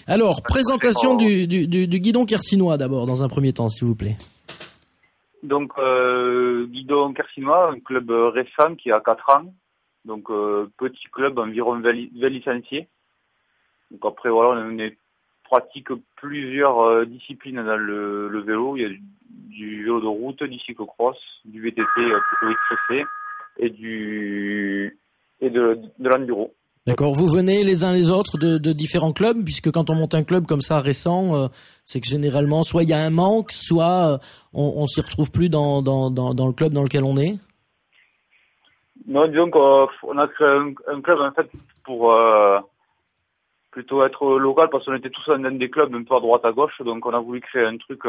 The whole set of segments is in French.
Alors, présentation du guidon Quercinois d'abord, dans un premier temps, s'il vous plaît. Donc, guidon Quercinois, un club récent qui a 4 ans. Donc, petit club, environ 20 licenciés. Donc après, voilà, on pratique plusieurs disciplines dans le vélo. Il y a du vélo de route, du cyclocross, du VTT plutôt XC et de l'enduro. D'accord. Vous venez les uns les autres de différents clubs, puisque quand on monte un club comme ça récent, c'est que généralement soit il y a un manque, soit on s'y retrouve plus dans le club dans lequel on est. Non, disons qu'on a créé un club en fait pour plutôt être local, parce qu'on était tous dans des clubs un peu à droite à gauche, donc on a voulu créer un truc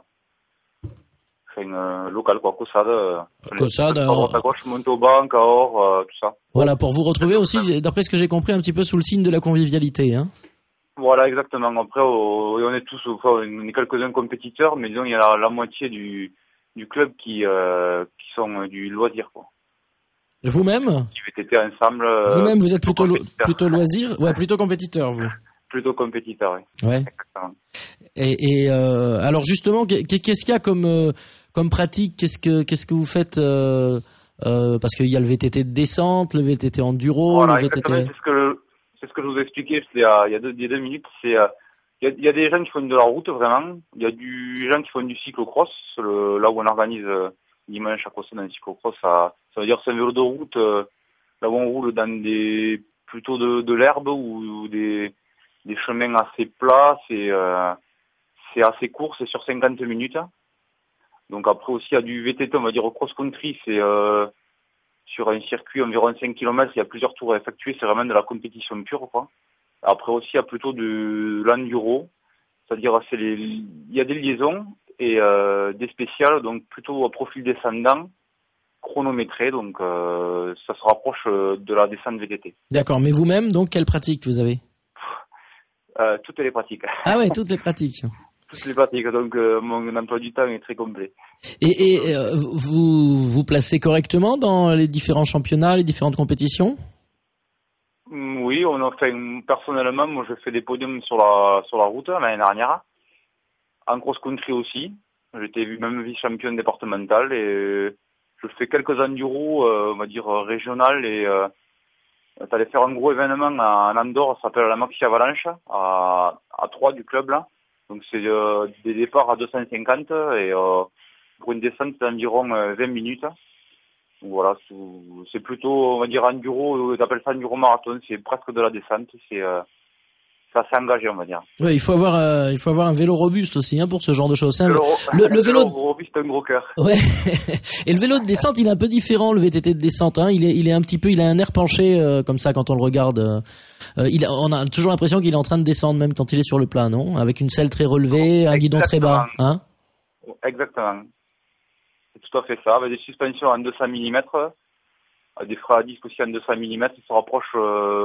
local quoi, Caussade, à droite à gauche, Montauban, Cahors, tout ça. Voilà, pour vous retrouver aussi, d'après ce que j'ai compris, un petit peu sous le signe de la convivialité, hein. Voilà, exactement. Après, on est tous, on est quelques-uns compétiteurs, mais disons il y a la moitié du club qui sont du loisir, quoi. Et vous-même? Du VTT ensemble. Vous-même, vous êtes plutôt loisir, ouais, plutôt compétiteur, vous. Plutôt compétiteur, oui. Ouais. Exactement. Et alors justement, qu'est-ce qu'il y a comme pratique? Qu'est-ce que vous faites parce qu'il y a le VTT de descente, le VTT enduro, voilà, le VTT. C'est ce que je vous ai expliqué il y a 2 minutes. Il y a des gens qui font de la route vraiment. Il y a des gens qui font du cyclocross. Là où on organise dimanche à Caussade un cyclocross, ça veut dire c'est un vélo de route là où on roule dans plutôt de l'herbe ou des chemins assez plats. C'est assez court, c'est sur 50 minutes. Donc après aussi il y a du VTT, on va dire cross-country, c'est sur un circuit environ 5 km, il y a plusieurs tours à effectuer, c'est vraiment de la compétition pure, quoi. Après aussi il y a plutôt de l'enduro, c'est-à-dire il y a des liaisons et des spéciales, donc plutôt au profil descendant, chronométré, donc ça se rapproche de la descente VTT. D'accord, mais vous-même, donc quelle pratique vous avez? Toutes les pratiques. Ah ouais, toutes les pratiques. Toutes les pratiques, donc mon emploi du temps est très complet. Et vous placez correctement dans les différents championnats, les différentes compétitions? Oui, personnellement, moi je fais des podiums sur la route l'année dernière. En cross-country aussi. J'étais même vice-championne départementale et je fais quelques enduros, on va dire régionales et t'allais faire un gros événement en Andorre, ça s'appelle la Maxi Avalanche, à 3 du club là. Donc c'est des départs à 250 et pour une descente d'environ 20 minutes. Voilà, c'est plutôt, on va dire, enduro, t'appelles ça enduro marathon, c'est presque de la descente, c'est assez engagé, on va dire. Oui, il faut avoir un vélo robuste aussi, hein, pour ce genre de choses. Le vélo robuste, c'est un gros cœur. Ouais. Et le vélo de descente, il est un peu différent, le VTT de descente, hein. Il a un air penché, comme ça, quand on le regarde. On a toujours l'impression qu'il est en train de descendre, même quand il est sur le plat, non? Avec une selle très relevée, un guidon très bas, hein? Exactement. C'est tout à fait ça, avec des suspensions en 200 mm, des freins à disque aussi en 200 mm, qui se rapprochent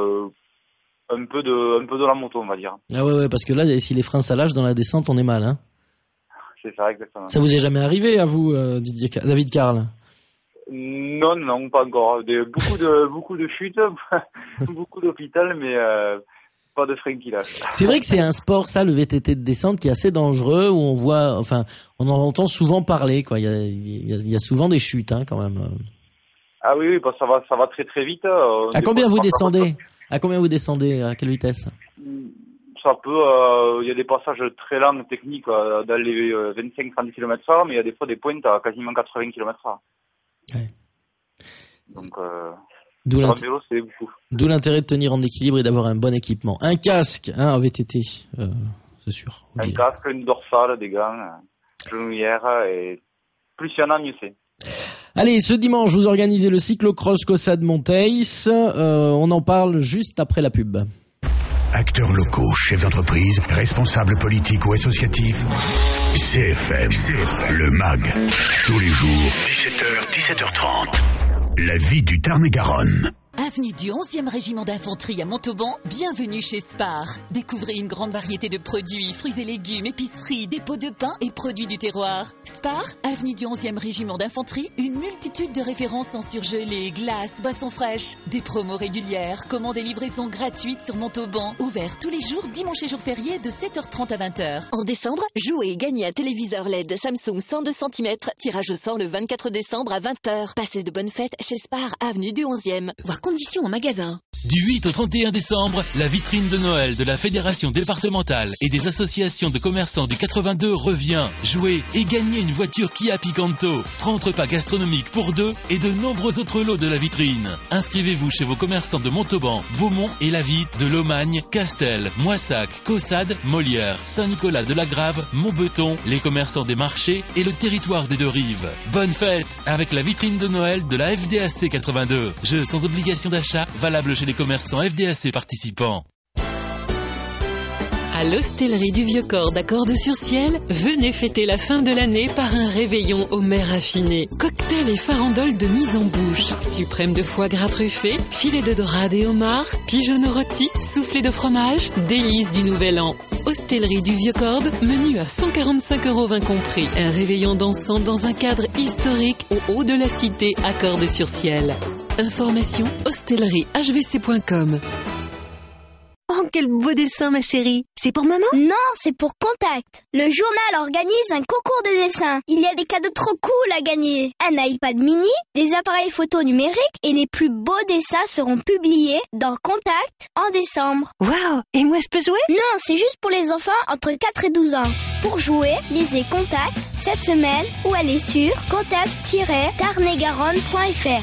un peu de la moto, on va dire. Ah ouais, parce que là, si les freins s'allâchent dans la descente, on est mal, hein. C'est ça, exactement. Ça vous est jamais arrivé à vous, David Carl? Non, pas encore. Beaucoup de chutes, beaucoup d'hôpital, mais pas de frein qui lâche. C'est vrai que c'est un sport, ça, le VTT de descente, qui est assez dangereux, où on en entend souvent parler, quoi. Il y a souvent des chutes, hein, quand même. Ah oui, bah ça va très très vite. À combien vous descendez? À combien vous descendez? À quelle vitesse? Ça peut, il y a des passages très lents, techniques, dans les 25-30 km/h, mais il y a des fois des pointes à quasiment 80 km/h. Ouais. Donc, vélo, c'est beaucoup. D'où l'intérêt de tenir en équilibre et d'avoir un bon équipement. Un casque, hein, en VTT, c'est sûr. Un casque, une dorsale, des gants, genouillères, et plus il y en a, mieux c'est. Allez, ce dimanche, vous organisez le cyclocross Caussade Monteils. On en parle juste après la pub. Acteurs locaux, chefs d'entreprise, responsables politiques ou associatifs. CFM, le MAG. Tous les jours, 17h, 17h30. La vie du Tarn-et-Garonne. avenue du 11e régiment d'infanterie à Montauban, bienvenue chez Spar. Découvrez une grande variété de produits, fruits et légumes, épiceries, dépôts de pain et produits du terroir. Spar, avenue du 11e régiment d'infanterie, une multitude de références en surgelés, glaces, boissons fraîches, des promos régulières, commandes et livraisons gratuites sur Montauban, ouvert tous les jours, dimanche et jours fériés de 7h30 à 20h. En décembre, jouez et gagnez un téléviseur LED Samsung 102 cm, tirage au sort le 24 décembre à 20h. Passez de bonnes fêtes chez Spar, avenue du 11e. Voir conditions en magasin. Du 8 au 31 décembre, la vitrine de Noël de la Fédération départementale et des associations de commerçants du 82 revient. Jouez et gagnez une voiture Kia Picanto, 30 repas gastronomiques pour 2 et de nombreux autres lots de la vitrine. Inscrivez-vous chez vos commerçants de Montauban, Beaumont et Lavitte, de Lomagne, Castel, Moissac, Caussade, Molière, Saint-Nicolas de la Grave, Montbeton, les commerçants des marchés et le territoire des deux rives. Bonne fête avec la vitrine de Noël de la FDAC 82. Jeu sans obligation d'achat, valable chez les commerçants FDAC participants. À l'hostellerie du Vieux-Corps d'Accordes-sur-Ciel, venez fêter la fin de l'année par un réveillon au mets raffiné. Cocktail et farandole de mise en bouche, suprême de foie gras truffé, filet de dorade et homard, pigeonneau rôti, soufflé de fromage, délices du Nouvel An. Hostellerie du Vieux-Corps, menu à 145 € vin compris. Un réveillon dansant dans un cadre historique au haut de la cité Accordes-sur-Ciel. Information hostelleriehvc.com. Oh, quel beau dessin, ma chérie. C'est pour maman? Non, c'est pour Contact. Le journal organise un concours de dessin. Il y a des cadeaux trop cool à gagner. Un iPad mini, des appareils photo numériques et les plus beaux dessins seront publiés dans Contact en décembre. Waouh! Et moi, je peux jouer? Non, c'est juste pour les enfants entre 4 et 12 ans. Pour jouer, lisez Contact cette semaine ou allez sur contact-tarn-et-garonne.fr.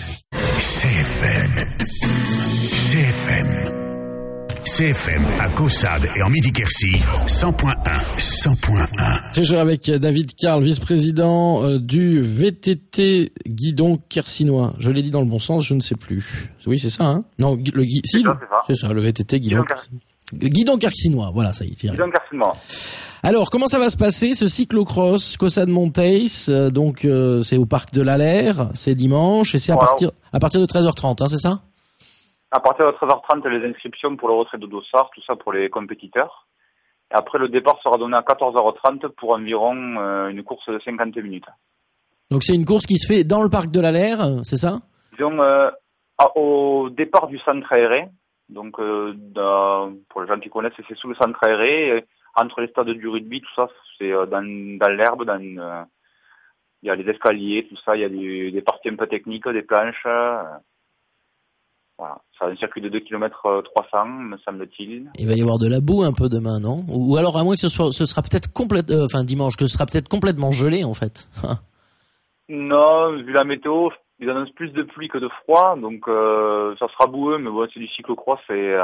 CFM à Caussade et en Midi-Quercy, 100.1, 100.1. Toujours avec David Karl, vice-président du VTT Guidon Quercinois. Je l'ai dit dans le bon sens, je ne sais plus. Oui, c'est ça, hein? Non, c'est ça, le VTT Guidon Quercinois. Voilà, ça y est. Guidon Quercinois. Alors, comment ça va se passer, ce cyclocross Caussade Monteis? Donc, c'est au parc de l'Alaire, c'est dimanche, et c'est à partir de 13h30, hein, c'est ça? À partir de 13h30, les inscriptions pour le retrait de dossard, tout ça pour les compétiteurs. Et après, le départ sera donné à 14h30 pour environ une course de 50 minutes. Donc c'est une course qui se fait dans le parc de l'Alaire, c'est ça? Disons, au départ du centre aéré. Donc, pour les gens qui connaissent, c'est sous le centre aéré, entre les stades du rugby, tout ça, c'est dans l'herbe, il y a les escaliers, tout ça, il y a des parties un peu techniques, des planches. Voilà, c'est un circuit de 2 km 300, me semble-t-il. Il va y avoir de la boue un peu demain, non? Ou alors à moins que ce sera peut-être dimanche, que ce sera peut-être complètement gelé en fait. Non, vu la météo, ils annoncent plus de pluie que de froid, donc ça sera boueux, mais bon, c'est du cyclocross, c'est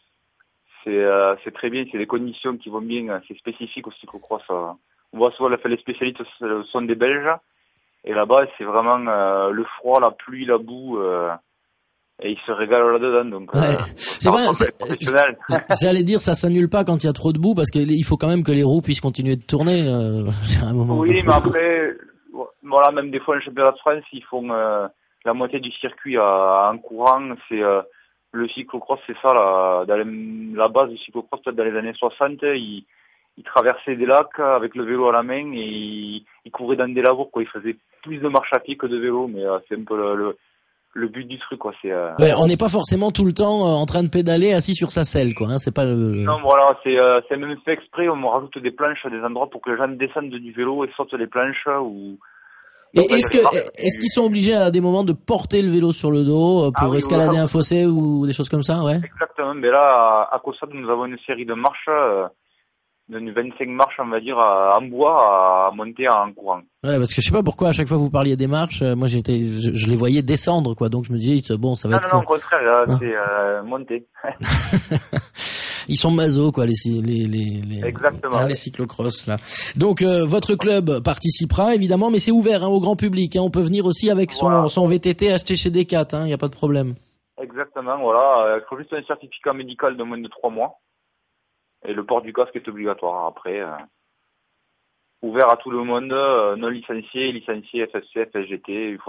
très bien, c'est des conditions qui vont bien, c'est spécifique au cyclocross. On voit souvent les spécialistes sont des Belges, et là-bas c'est vraiment le froid, la pluie, la boue. Et ils se régalent là-dedans, donc c'est professionnel. J'allais dire, ça s'annule pas quand il y a trop de boue, parce qu'il faut quand même que les roues puissent continuer de tourner à un moment. Oui, mais après, voilà, même des fois, le championnat de France, ils font la moitié du circuit en courant. C'est le cyclocross, c'est ça, la base du cyclocross, peut-être dans les années 60, ils traversaient des lacs avec le vélo à la main et ils couraient dans des labours, quoi. Ils faisaient plus de marche à pied que de vélo, mais c'est un peu le but du truc, quoi. Ouais, on n'est pas forcément tout le temps en train de pédaler assis sur sa selle, quoi. Hein, c'est pas Non, voilà, c'est même fait exprès. On rajoute des planches à des endroits pour que les gens descendent du vélo et sortent les planches. Et est-ce qu'ils sont obligés à des moments de porter le vélo sur le dos pour escalader un fossé ou des choses comme ça, ouais? Exactement. Mais là, à Caussade, nous avons une série de marches, de 25 marches, on va dire, en bois à monter en courant. Ouais, parce que je sais pas pourquoi à chaque fois vous parliez des marches, moi je les voyais descendre, quoi. Donc je me disais bon, ça va être. Non, au contraire, là, c'est monter. Ils sont maso, quoi, les Exactement. Les cyclocross là. Donc votre club participera évidemment, mais c'est ouvert au grand public. Hein. On peut venir aussi avec son VTT acheté chez Decat. Il y a pas de problème. Exactement, voilà. Il faut juste un certificat médical de moins de 3 mois. Et le port du casque est obligatoire. Après, ouvert à tout le monde, non licencié, FFC, FSGT, UFOLEP.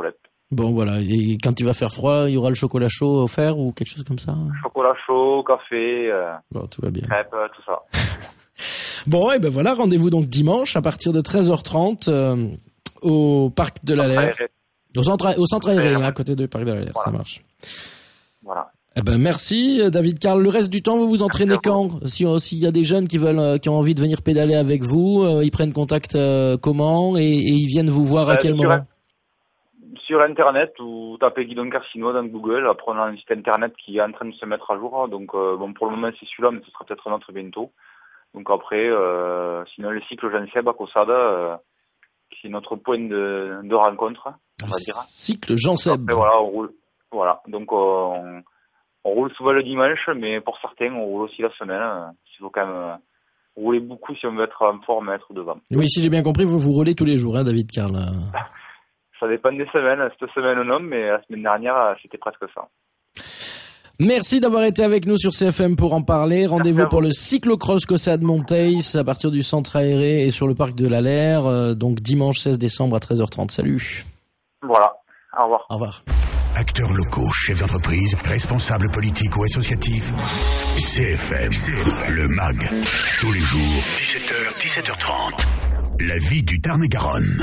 Bon, voilà. Et quand il va faire froid, il y aura le chocolat chaud offert ou quelque chose comme ça? Chocolat chaud, café, Bon, tout va bien. crêpes, tout ça. Bon, et ben voilà, rendez-vous donc dimanche à partir de 13h30 au Parc de la Laire. Au centre aéré, à côté du Parc de la Laire, voilà. Ça marche. Voilà. Eh ben merci David Karl. Le reste du temps, vous vous entraînez quand? S'il y a des jeunes qui ont envie de venir pédaler avec vous, ils prennent contact comment et ils viennent vous voir à quel moment? Sur Internet, ou tapez Guidon Carcino dans Google, après on a un site Internet qui est en train de se mettre à jour. Donc bon, pour le moment c'est celui-là, mais ce sera peut-être un autre bientôt. Donc après, sinon le cycle Jean Seb à Cossada, c'est notre point de rencontre, on va dire. Cycle Jean Seb. Après, voilà, on roule. Voilà, donc on roule souvent le dimanche, mais pour certains, on roule aussi la semaine. Il faut quand même rouler beaucoup si on veut être en forme et être devant. Oui, si j'ai bien compris, vous roulez tous les jours, hein, David Karl. Ça dépend des semaines. Cette semaine, non, mais la semaine dernière, c'était presque ça. Merci d'avoir été avec nous sur CFM pour en parler. Rendez-vous pour le cyclocross Caussade Monteils à partir du centre aéré et sur le parc de la Laire, donc dimanche 16 décembre à 13h30. Salut. Voilà. Au revoir. Au revoir. Acteurs locaux, chefs d'entreprise, responsables politiques ou associatifs. CFM, le MAG. Tous les jours, 17h, 17h30. La vie du Tarn-et-Garonne.